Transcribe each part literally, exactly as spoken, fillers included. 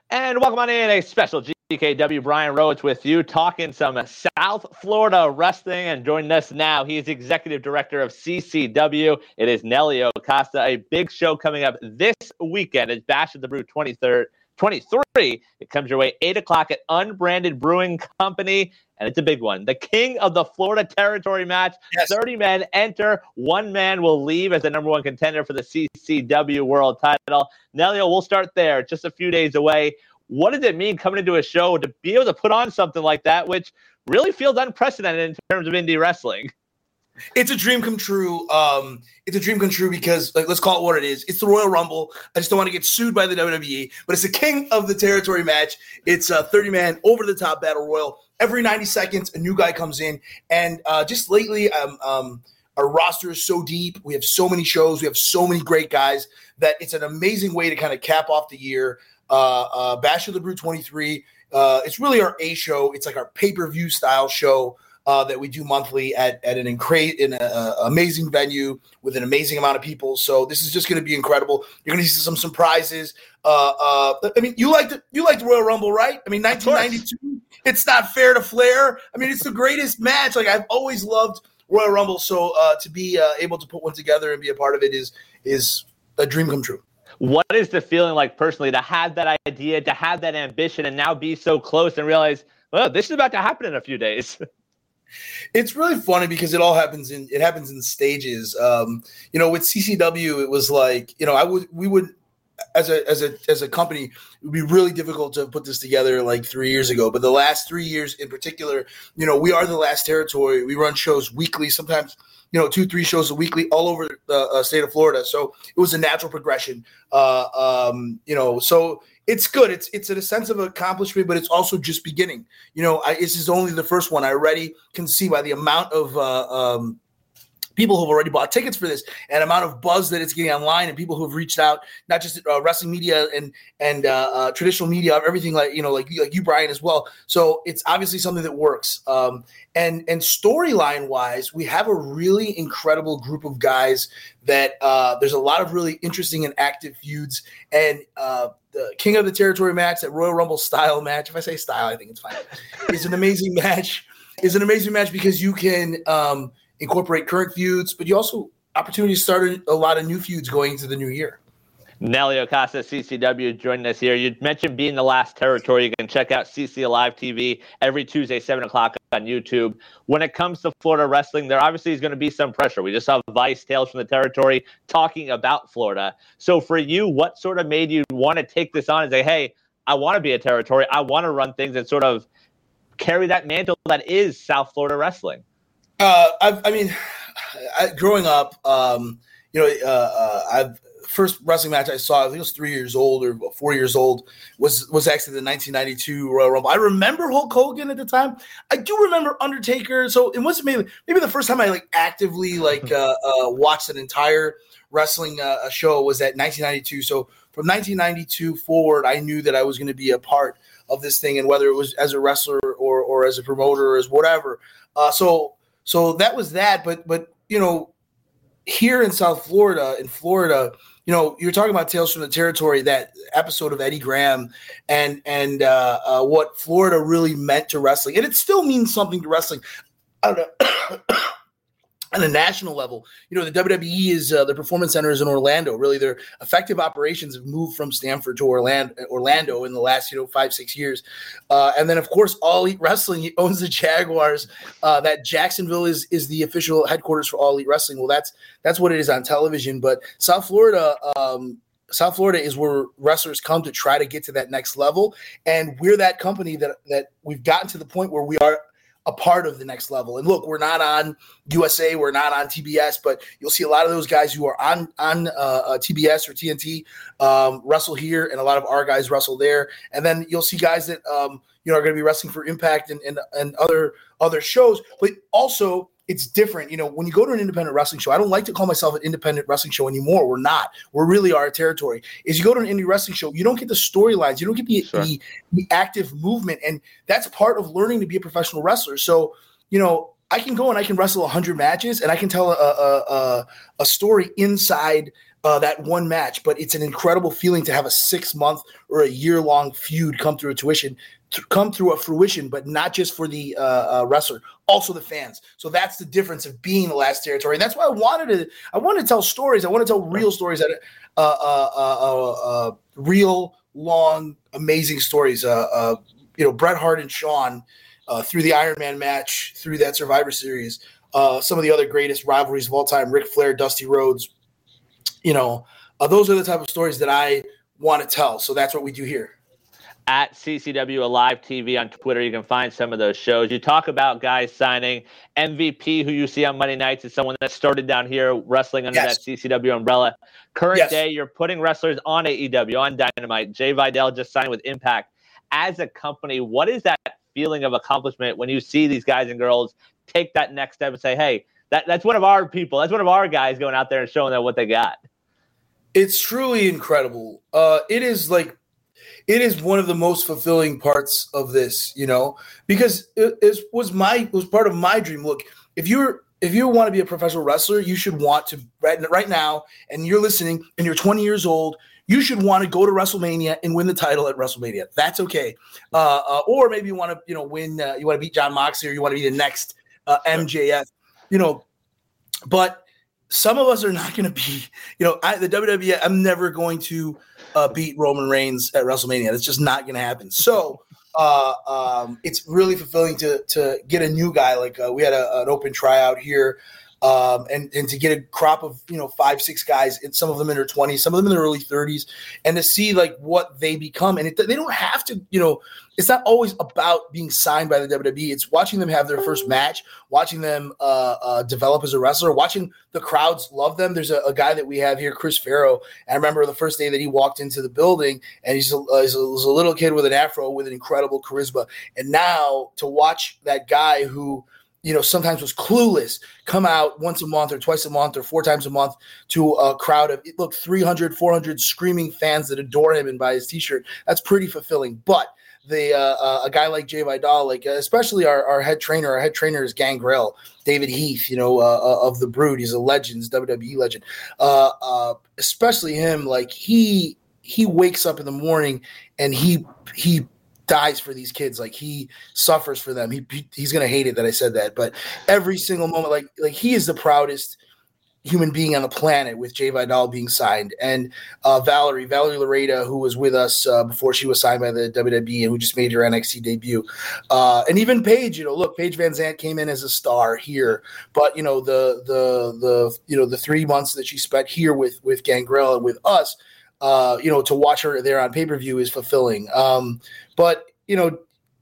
And welcome on in, a special G K W. Brian Rhodes with you, talking some South Florida wrestling. And joining us now, he is Executive Director of C C W. It is Nelio Acosta. A big show coming up this weekend. It's Bash of the Brew twenty-third, twenty-three. It comes your way eight o'clock at Unbranded Brewing Company. And it's a big one. The King of the Florida Territory match. Yes. thirty men enter. One man will leave as the number one contender for the C C W World title. Nelio, we'll start there. Just a few days away. What does it mean coming into a show to be able to put on something like that, which really feels unprecedented in terms of indie wrestling? It's a dream come true. Um, it's a dream come true because, like, let's call it what it is. It's the Royal Rumble. I just don't want to get sued by the W W E, but it's the King of the Territory match. It's a thirty-man over-the-top battle royal. Every ninety seconds, a new guy comes in. And uh, just lately, um, um, our roster is so deep. We have so many shows. We have so many great guys that it's an amazing way to kind of cap off the year. Uh, uh, Bash of the Brew twenty-three. Uh, it's really our A show. It's like our pay-per-view style show uh, that we do monthly at, at an incra- in an amazing venue with an amazing amount of people. So this is just going to be incredible. You're going to see some surprises. Uh, uh, I mean, you liked you liked Royal Rumble, right? I mean, nineteen ninety-two. It's not fair to Flair. I mean, it's the greatest match. Like, I've always loved Royal Rumble. So uh, to be uh, able to put one together and be a part of it is is a dream come true. What is the feeling like personally to have that idea, to have that ambition, and now be so close and realize, well, this is about to happen in a few days? It's really funny because it all happens in it happens in stages. Um, you know, with C C W, it was like, you know, I would we would as a as a as a company, it would be really difficult to put this together like three years ago. But the last three years in particular, you know, we are the last territory. We run shows weekly, sometimes, you know, two, three shows a weekly all over the uh, state of Florida. So it was a natural progression. Uh, um, you know, so it's good. It's it's a sense of accomplishment, but it's also just beginning. You know, I, this is only the first one. I already can see by the amount of uh, um, people who've already bought tickets for this and amount of buzz that it's getting online and people who've reached out, not just uh, wrestling media and and uh, uh, traditional media, everything like, you know, like, like you, Brian, as well. So it's obviously something that works. Um, and and storyline wise, we have a really incredible group of guys that uh, there's a lot of really interesting and active feuds. And uh, the King of the Territory match, that Royal Rumble style match, if I say style, I think it's fine, is an amazing match. Is an amazing match because you can um, – incorporate current feuds, but you also opportunity to start a lot of new feuds going into the new year. Nelio Acosta, C C W, joining us here. You mentioned being the last territory. You can check out C C Alive T V every Tuesday, seven o'clock on YouTube. When it comes to Florida wrestling, there obviously is going to be some pressure. We just saw Vice, Tales from the Territory, talking about Florida. So for you, what sort of made you want to take this on and say, hey, I want to be a territory. I want to run things and sort of carry that mantle that is South Florida wrestling? Uh, I, I mean, I, growing up, um, you know, uh, uh, I've first wrestling match I saw, I think it was three years old or four years old, was was actually the nineteen ninety-two Royal Rumble. I remember Hulk Hogan at the time. I do remember Undertaker. So it wasn't maybe maybe the first time I like actively like uh, uh, watched an entire wrestling uh, show was at nineteen ninety-two. So from nineteen ninety-two forward, I knew that I was going to be a part of this thing, and whether it was as a wrestler or or as a promoter or as whatever. Uh, so. So that was that, but but you know, here in South Florida, in Florida, you know, you're talking about Tales from the Territory, that episode of Eddie Graham, and and uh, uh, what Florida really meant to wrestling, and it still means something to wrestling. I don't know. On a national level, you know, the W W E is uh, the Performance Center is in Orlando. Really, their effective operations have moved from Stanford to Orlando, Orlando in the last, you know, five, six years. Uh, and then, of course, All Elite Wrestling owns the Jaguars. Uh, that Jacksonville is is the official headquarters for All Elite Wrestling. Well, that's that's what it is on television. But South Florida, um, South Florida is where wrestlers come to try to get to that next level. And we're that company that that we've gotten to the point where we are a part of the next level. And look, we're not on U S A, we're not on T B S, but you'll see a lot of those guys who are on on uh, uh, T B S or T N T um, wrestle here, and a lot of our guys wrestle there. And then you'll see guys that um, you know are going to be wrestling for Impact and, and and other other shows. But also, it's different. You know, when you go to an independent wrestling show, I don't like to call myself an independent wrestling show anymore. We're not. We're really our territory. Is you go to an indie wrestling show, you don't get the storylines. You don't get the, sure. the the active movement. And that's part of learning to be a professional wrestler. So, you know, I can go and I can wrestle one hundred matches, and I can tell a a, a, a story inside uh, that one match, but it's an incredible feeling to have a six month or a year long feud come through a tuition, to come through a fruition, but not just for the uh, uh, wrestler, also the fans. So that's the difference of being the last territory. And that's why I wanted to, I wanted to tell stories. I want to tell real stories that uh, uh, uh, uh, uh, real, long, amazing stories. Uh, uh, you know, Bret Hart and Shawn uh, through the Iron Man match, through that Survivor Series, uh, some of the other greatest rivalries of all time, Ric Flair, Dusty Rhodes. You know, uh, those are the type of stories that I want to tell. So that's what we do here. At C C W Alive T V on Twitter, you can find some of those shows. You talk about guys signing. M V P, who you see on Monday nights, is someone that started down here wrestling under yes. that C C W umbrella. Current yes. day, you're putting wrestlers on A E W, on Dynamite. Jay Vidal just signed with Impact. As a company, what is that feeling of accomplishment when you see these guys and girls take that next step and say, hey, that, that's one of our people. That's one of our guys going out there and showing them what they got. It's truly incredible. Uh, it is like, it is one of the most fulfilling parts of this, you know, because it, it was my, it was part of my dream. Look, if you're, if you want to be a professional wrestler, you should want to right, right now, and you're listening and you're twenty years old, you should want to go to WrestleMania and win the title at WrestleMania. That's okay. Uh, uh, or maybe you want to, you know, win, uh, you want to beat John Moxley, or you want to be the next uh, M J F, you know, but some of us are not going to be, you know, I, the W W E, I'm never going to uh, beat Roman Reigns at WrestleMania. That's just not going to happen. So uh, um, it's really fulfilling to to get a new guy. Like uh, we had a, an open tryout here, um, and, and to get a crop of, you know, five, six guys, and some of them in their twenties, some of them in their early thirties, and to see like what they become. And it, they don't have to, you know, it's not always about being signed by the W W E. It's watching them have their first match, watching them uh, uh, develop as a wrestler, watching the crowds love them. There's a, a guy that we have here, Chris Farrow. I remember the first day that he walked into the building, and he's a, uh, he's, a, he's a little kid with an afro with an incredible charisma. And now to watch that guy who, you know, sometimes was clueless, come out once a month or twice a month or four times a month to a crowd of, look, three hundred, four hundred screaming fans that adore him and buy his T-shirt. That's pretty fulfilling. But the uh, uh, a guy like Jay Vidal, like uh, especially our, our head trainer, our head trainer is Gangrel, David Heath, you know, uh, uh, of the Brood. He's a legend, he's a W W E legend. Uh, uh, especially him, like he he wakes up in the morning and he he dies for these kids. Like he suffers for them. He, he he's gonna hate it that I said that, but every single moment, like like he is the proudest human being on the planet with Jay Vidal being signed. And uh, Valerie, Valerie Lareda, who was with us uh, before she was signed by the W W E and who just made her N X T debut. Uh, and even Paige, you know, look, Paige Van Zandt came in as a star here, but you know, the, the, the, you know, the three months that she spent here with, with Gangrel and with us, uh, you know, to watch her there on pay-per-view is fulfilling. Um, but, you know,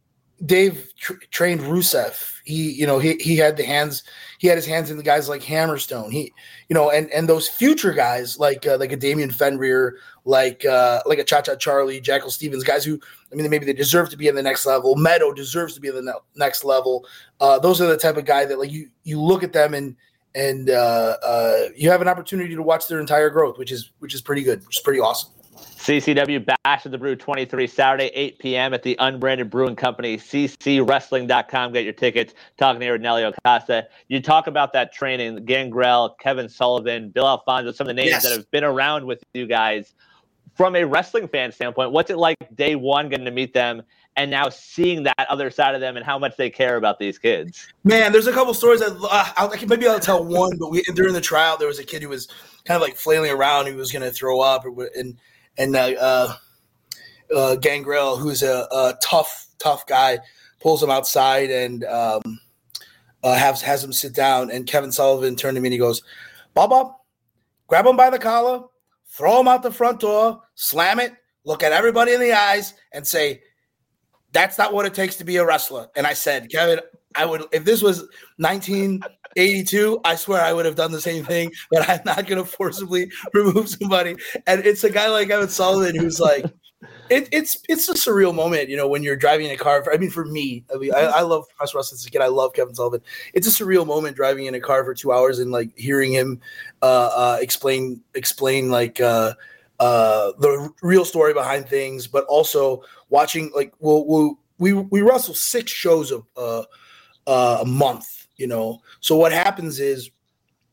Dave tr- trained Rusev. He, you know, he he had the hands. He had his hands in the guys like Hammerstone. He, you know, and and those future guys like uh, like a Damian Fenrir, like uh, like a Cha Cha Charlie, Jackal Stevens, guys who, I mean, maybe they deserve to be in the next level. Meadow deserves to be in the ne- next level. Uh, those are the type of guy that like you you look at them and and uh, uh, you have an opportunity to watch their entire growth, which is which is pretty good, which is pretty awesome. C C W Bash of the Brew twenty-three, Saturday, eight p.m. at the Unbranded Brewing Company, c c wrestling dot com. Get your tickets. Talking here with Nelly Acosta. You talk about that training, Gangrel, Kevin Sullivan, Bill Alfonso, some of the names yes. that have been around with you guys. From a wrestling fan standpoint, what's it like day one getting to meet them and now seeing that other side of them and how much they care about these kids? Man, there's a couple stories that uh, I'll, maybe I'll tell one, but we, during the tryout, there was a kid who was kind of like flailing around. He was going to throw up, or, and And uh, uh, uh, Gangrel, who's a, a tough, tough guy, pulls him outside and um, uh, has has him sit down. And Kevin Sullivan turned to me and he goes, "Bob, Bob, grab him by the collar, throw him out the front door, slam it, look at everybody in the eyes, and say, 'That's not what it takes to be a wrestler.'" And I said, "Kevin, I would if this was nineteen eighty-two, I swear I would have done the same thing, but I'm not going to forcibly remove somebody." And it's a guy like Kevin Sullivan who's like, it, it's it's a surreal moment, you know, when you're driving in a car. For, I mean, for me, I mean, I, I love professional wrestling as a kid. I love Kevin Sullivan. It's a surreal moment driving in a car for two hours and like hearing him uh, uh, explain explain like uh, uh, the real story behind things, but also watching like we'll, we'll we we wrestle six shows a uh, uh, a month. You know, so what happens is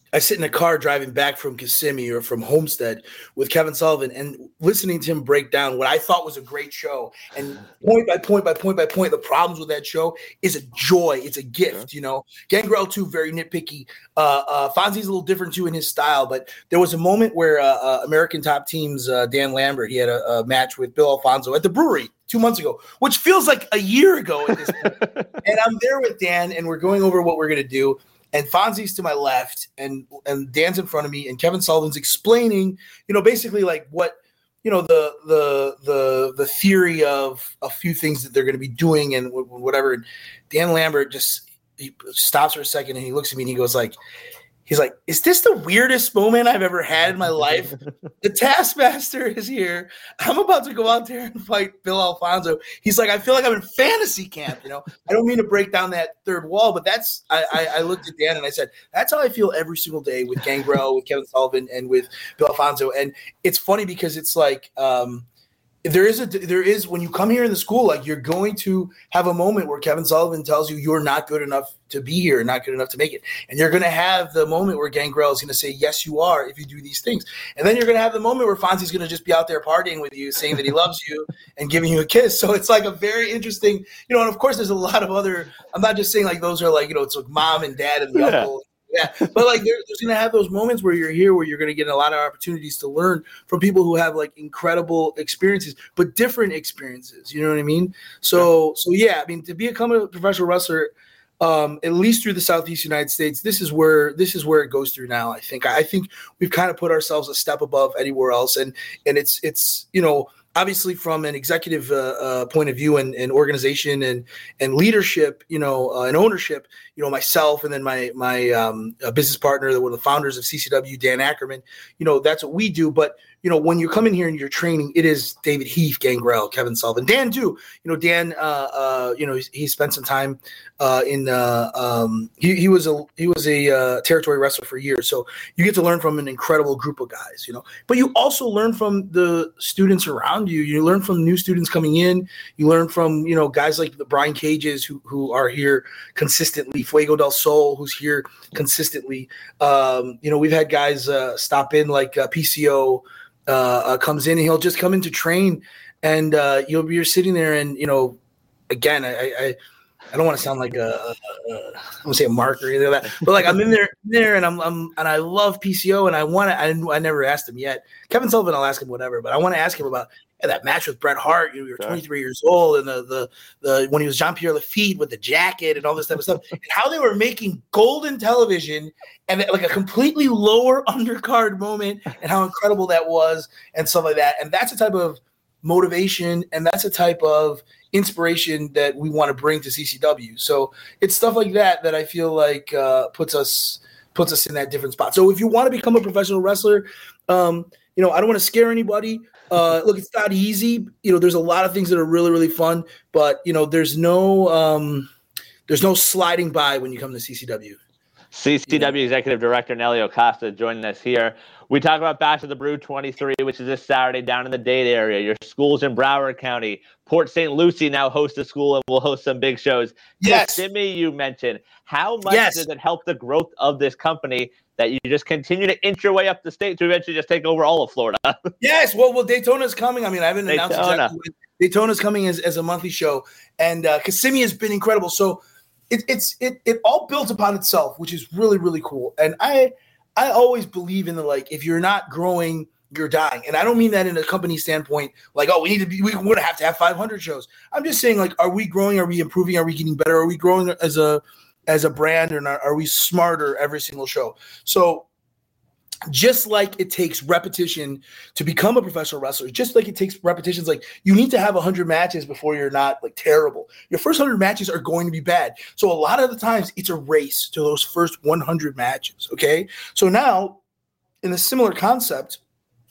I sit in a car driving back from Kissimmee or from Homestead with Kevin Sullivan and listening to him break down what I thought was a great show. And point by point by point by point, the problems with that show is a joy. It's a gift, you know. Gangrel, too, very nitpicky. Uh, uh, Fonzie's a little different, too, in his style. But there was a moment where uh, uh, American Top Team's uh, Dan Lambert, he had a, a match with Bill Alfonso at the brewery two months ago, which feels like a year ago at this point. And I'm there with Dan, and we're going over what we're going to do. And Fonzie's to my left, and and Dan's in front of me, and Kevin Sullivan's explaining, you know, basically like what, you know, the the the the theory of a few things that they're going to be doing and whatever. And Dan Lambert just he stops for a second, and he looks at me, and he goes like, he's like, is this the weirdest moment I've ever had in my life? The Taskmaster is here. I'm about to go out there and fight Bill Alfonso. He's like, I feel like I'm in fantasy camp, you know? I don't mean to break down that third wall, but that's I, – I, I looked at Dan and I said, that's how I feel every single day with Gangrel, with Kevin Sullivan, and with Bill Alfonso. And it's funny because it's like um, – There is a there is when you come here in the school, like you're going to have a moment where Kevin Sullivan tells you you're not good enough to be here, not good enough to make it, and you're going to have the moment where Gangrel is going to say yes, you are if you do these things, and then you're going to have the moment where Fonzie's going to just be out there partying with you, saying that he loves you and giving you a kiss. So it's like a very interesting, you know. And of course, there's a lot of other. I'm not just saying like those are like you know it's like mom and dad and the Yeah. uncle. Yeah, but like there, there's going to have those moments where you're here where you're going to get a lot of opportunities to learn from people who have like incredible experiences, but different experiences. You know what I mean? So, so yeah, I mean, to become a professional wrestler, um, at least through the Southeast United States, this is where this is where it goes through now. I think. I think we've kind of put ourselves a step above anywhere else, and and it's it's you know. Obviously, from an executive uh, uh, point of view and, and organization and and leadership, you know, uh, and ownership, you know, myself and then my my um, uh, business partner, one of the founders of C C W, Dan Ackerman, you know, that's what we do. But you know, when you come in here and you're training, it is David Heath, Gangrel, Kevin Sullivan, Dan too. You know, Dan, uh, uh, you know, he, he spent some time uh, in. Uh, um, he, he was a he was a uh, territory wrestler for years, so you get to learn from an incredible group of guys. You know, but you also learn from the students around you. You learn from new students coming in. You learn from you know guys like the Brian Cages who who are here consistently. Fuego del Sol, who's here consistently. Um, you know, we've had guys uh, stop in like uh, P C O. Uh, uh, comes in and he'll just come in to train, and uh, you'll be you're sitting there, and you know, again, I I, I don't want to sound like a, a, a I don't want to say a mark or anything like that, but like I'm in there there, and I'm I'm and I love P C O, and I want to. I, I never asked him yet. Kevin Sullivan, I'll ask him whatever, but I want to ask him about yeah, that match with Bret Hart. You know, you're twenty-three years old, and the the the when he was Jean-Pierre Lafitte with the jacket and all this type of stuff, and how they were making golden television. And like a completely lower undercard moment, and how incredible that was, and stuff like that. And that's a type of motivation, and that's a type of inspiration that we want to bring to C C W. So it's stuff like that that I feel like uh, puts us puts us in that different spot. So if you want to become a professional wrestler, um, you know, I don't want to scare anybody. Uh, look, it's not easy. You know, there's a lot of things that are really, really fun, but you know, there's no um, there's no sliding by when you come to C C W. C C W Executive Director Nelly Acosta joining us here. We talk about Bash of the Brew twenty-three, which is this Saturday down in the Dade area. Your school's in Broward County. Port Saint Lucie now hosts a school and will host some big shows. Yes. Kissimmee, you mentioned. How much yes. does it help the growth of this company that you just continue to inch your way up the state to eventually just take over all of Florida? Yes. Well, well, Daytona's coming. I mean, I haven't Daytona. announced exactly when. Daytona's coming as, as a monthly show. And uh, Kissimmee has been incredible. So It, it's it it all builds upon itself, which is really, really cool. And I I always believe in the like, if you're not growing, you're dying. And I don't mean that in a company standpoint, like, oh, we need to be, we would have to have five hundred shows. I'm just saying, like, are we growing? Are we improving? Are we getting better? Are we growing as a as a brand, or not, are we smarter every single show? So just like it takes repetition to become a professional wrestler, just like it takes repetitions, like you need to have one hundred matches before you're not like terrible. Your first one hundred matches are going to be bad. So a lot of the times it's a race to those first one hundred matches, okay? So now in a similar concept,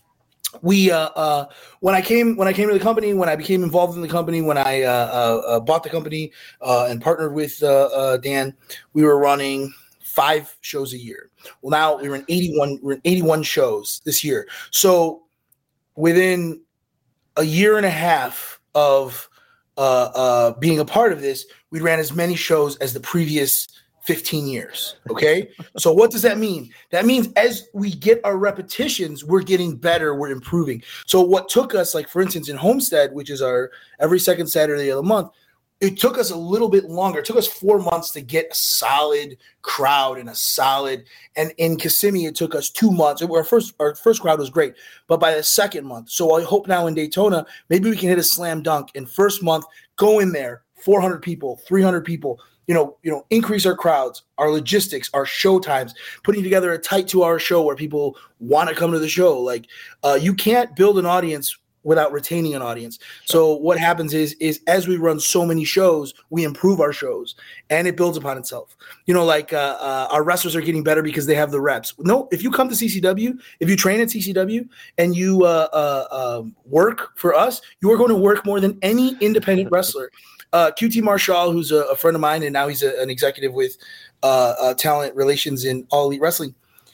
we uh, uh, when I came when I came to the company, when I became involved in the company, when I uh, uh, bought the company uh, and partnered with uh, uh, Dan, we were running five shows a year. Well, now we're in eighty-one. We're in eighty-one shows this year. So within a year and a half of uh, uh, being a part of this, we ran as many shows as the previous fifteen years. Okay. So what does that mean? That means as we get our repetitions, we're getting better, we're improving. So what took us, like for instance, in Homestead, which is our every second Saturday of the month, it took us a little bit longer. It took us four months to get a solid crowd and a solid, and in Kissimmee, it took us two months. Our first, our first crowd was great, but by the second month, so I hope now in Daytona, maybe we can hit a slam dunk in first month, go in there, four hundred people, three hundred people, you know, you know, increase our crowds, our logistics, our show times, putting together a tight two hour show where people want to come to the show. Like uh, you can't build an audience without retaining an audience. So what happens is, is as we run so many shows, we improve our shows and it builds upon itself. You know, like uh, uh, our wrestlers are getting better because they have the reps. No, if you come to C C W, if you train at C C W and you uh, uh, uh, work for us, you are going to work more than any independent wrestler. Uh, Q T Marshall, who's a, a friend of mine, and now he's a, an executive with uh, uh, talent relations in All Elite Wrestling.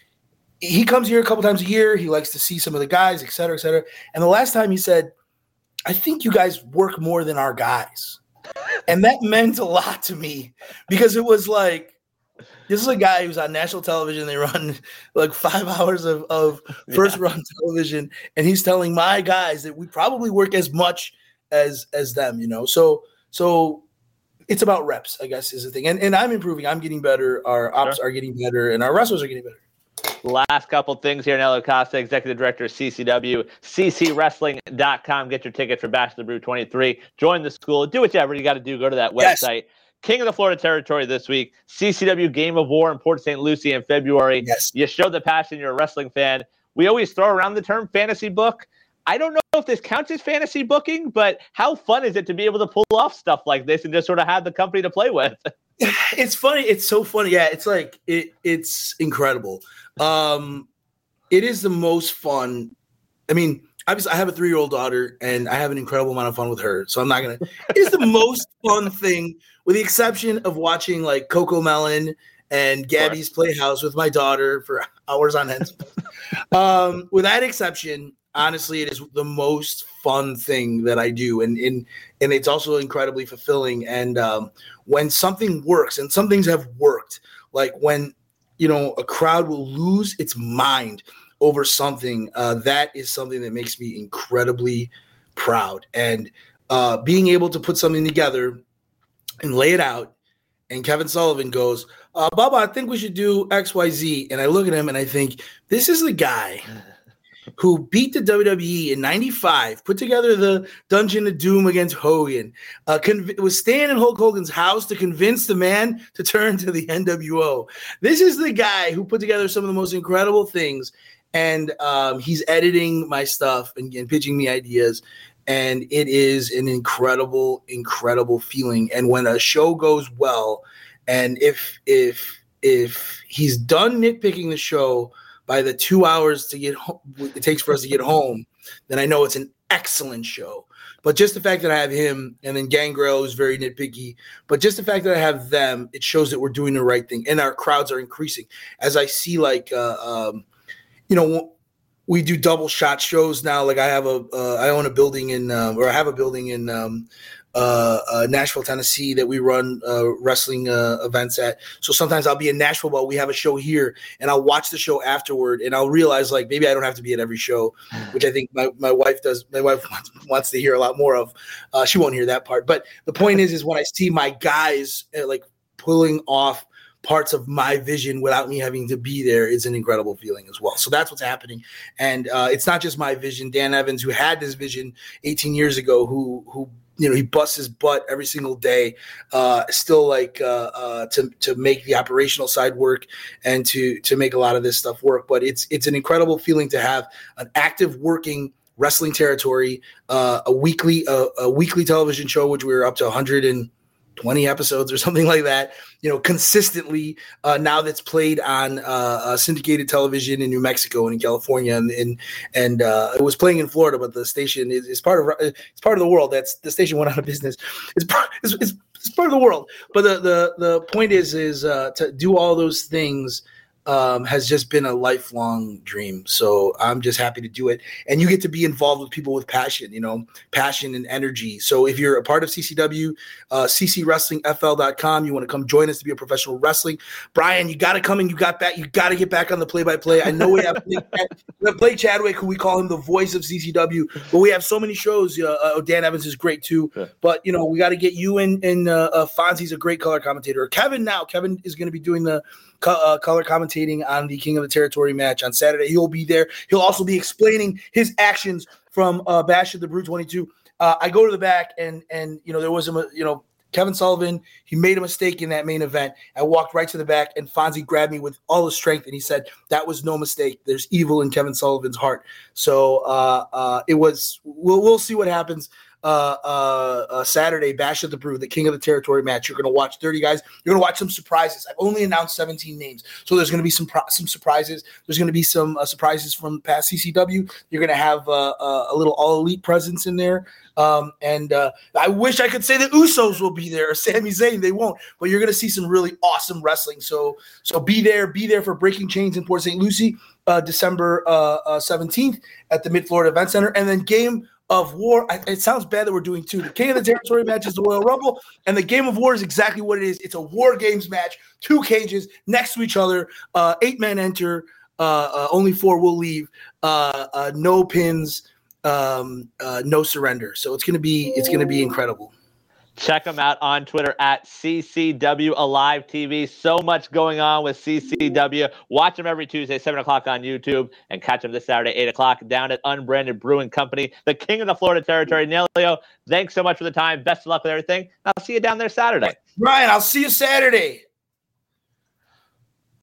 He comes here a couple times a year. He likes to see some of the guys, et cetera, et cetera. And the last time he said, I think you guys work more than our guys. And that meant a lot to me because it was like, this is a guy who's on national television. They run like five hours of, of first yeah. run television. And he's telling my guys that we probably work as much as, as them, you know? So, So it's about reps, I guess, is the thing. And and I'm improving. I'm getting better. Our ops sure. are getting better, and our wrestlers are getting better. Last couple things here. Nelly Costa, Executive Director of C C W, C C wrestling dot com. Get your tickets for Bash of the Brew twenty-three. Join the school. Do whatever you got to do. Go to that website. Yes. King of the Florida Territory this week. C C W Game of War in Port Saint Lucie in February. Yes. You show the passion. You're a wrestling fan. We always throw around the term fantasy book. I don't know if this counts as fantasy booking, but how fun is it to be able to pull off stuff like this and just sort of have the company to play with? It's funny. It's so funny. Yeah, it's like it. It's incredible. Um, it is the most fun. I mean, obviously, I have a three-year-old daughter, and I have an incredible amount of fun with her. So I'm not gonna. It's the most fun thing, with the exception of watching like Coco Melon and Gabby's Playhouse with my daughter for hours on end. um, with that exception. Honestly, it is the most fun thing that I do. And, and, and it's also incredibly fulfilling. And um, when something works, and some things have worked, like when, you know, a crowd will lose its mind over something, uh, that is something that makes me incredibly proud. And uh, being able to put something together and lay it out, and Kevin Sullivan goes, uh, Bubba, I think we should do X, Y, Z. And I look at him and I think, this is the guy who beat the W W E in ninety-five, put together the Dungeon of Doom against Hogan, uh, conv- was staying in Hulk Hogan's house to convince the man to turn to the N W O. This is the guy who put together some of the most incredible things, and um, he's editing my stuff and, and pitching me ideas, and it is an incredible, incredible feeling. And when a show goes well, and if if if he's done nitpicking the show by the two hours to get home, it takes for us to get home, then I know it's an excellent show. But just the fact that I have him, and then Gangrel is very nitpicky, but just the fact that I have them, it shows that we're doing the right thing, and our crowds are increasing. As I see, like, uh, um, you know, we do double shot shows now. Like I have a, uh, I own a building in, um, or I have a building in um, uh, uh, Nashville, Tennessee that we run uh, wrestling uh, events at. So sometimes I'll be in Nashville while we have a show here, and I'll watch the show afterward, and I'll realize like maybe I don't have to be at every show, which I think my, my wife does. My wife wants, wants to hear a lot more of. Uh, she won't hear that part. But the point is, is when I see my guys uh, like pulling off parts of my vision without me having to be there, it's an incredible feeling as well. So that's what's happening. And uh, it's not just my vision. Dan Evans, who had this vision eighteen years ago, who, who, you know, he busts his butt every single day, uh, still like uh, uh, to, to make the operational side work and to, to make a lot of this stuff work. But it's, it's an incredible feeling to have an active working wrestling territory, uh, a weekly, uh, a weekly television show, which we were up to one hundred twenty episodes or something like that, you know, consistently uh, now that's played on uh, uh, syndicated television in New Mexico and in California, and and, and uh, it was playing in Florida, but the station is, is part of it's part of the world. That's the station went out of business. It's part, it's, it's, it's part of the world. But the the the point is is uh, to do all those things um, has just been a lifelong dream. So I'm just happy to do it. And you get to be involved with people with passion, you know, passion and energy. So if you're a part of C C W, uh, C C Wrestling F L dot com, you want to come join us to be a professional wrestling. Brian, you got to come and you got back. You got to get back on the play-by-play. I know we have Blake Chadwick, who we call him the voice of C C W, but we have so many shows. Uh, uh, Dan Evans is great too. Yeah. But, you know, we got to get you in. And uh, uh, Fonzie's a great color commentator. Kevin now. Kevin is going to be doing the co- uh, color commentating on the King of the Territory match on Saturday. He'll be there. He'll also be explaining his actions from uh, Bash at the Brew twenty-two. Uh, I go to the back, and and you know there was a you know Kevin Sullivan. He made a mistake in that main event. I walked right to the back, and Fonzie grabbed me with all his strength, and he said, "That was no mistake. There's evil in Kevin Sullivan's heart." So uh, uh, it was. We'll we'll see what happens. Uh, uh, uh, Saturday, Bash at the Brew, the King of the Territory match. You're going to watch thirty guys. You're going to watch some surprises. I've only announced seventeen names, so there's going to be some pro- some surprises. There's going to be some uh, surprises from past C C W. You're going to have uh, uh, a little All Elite presence in there. Um, and uh, I wish I could say the Usos will be there or Sami Zayn. They won't, but you're going to see some really awesome wrestling. So so be there. Be there for Breaking Chains in Port Saint Lucie, uh, December uh, uh, seventeenth at the Mid-Florida Event Center. And then Game of War. I, it sounds bad that we're doing two. The King of the Territory match is the Royal Rumble, and the Game of War is exactly what it is. It's a War Games match, two cages next to each other. Uh, eight men enter. Uh, uh, only four will leave. Uh, uh, no pins. Um, uh, no surrender. So it's gonna be it's gonna be incredible. Check them out on Twitter at C C W Alive T V. So much going on with C C W. Watch them every Tuesday, seven o'clock on YouTube, and catch them this Saturday, eight o'clock down at Unbranded Brewing Company, the King of the Florida Territory. Nelio, thanks so much for the time. Best of luck with everything. I'll see you down there Saturday. Ryan, I'll see you Saturday.